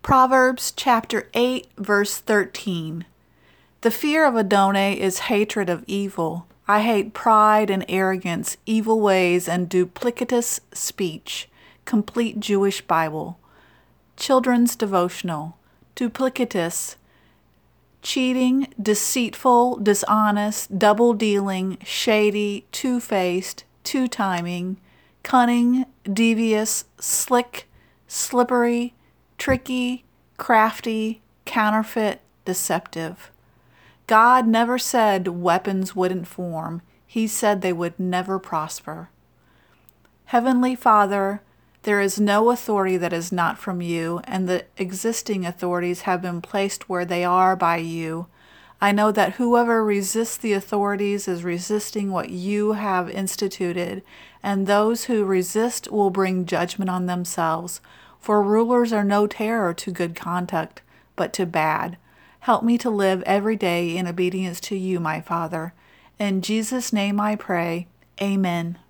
Proverbs chapter 8, verse 13. The fear of Adonai is hatred of evil. I hate pride and arrogance, evil ways, and duplicitous speech. Complete Jewish Bible. Children's devotional. Duplicitous. Cheating, deceitful, dishonest, double-dealing, shady, two-faced, two-timing, cunning, devious, slick, slippery, tricky, crafty, counterfeit, deceptive. God never said weapons wouldn't form. He said they would never prosper. Heavenly Father, there is no authority that is not from you, and the existing authorities have been placed where they are by you. I know that whoever resists the authorities is resisting what you have instituted, and those who resist will bring judgment on themselves. For rulers are no terror to good conduct, but to bad. Help me to live every day in obedience to you, my Father. In Jesus' name I pray. Amen.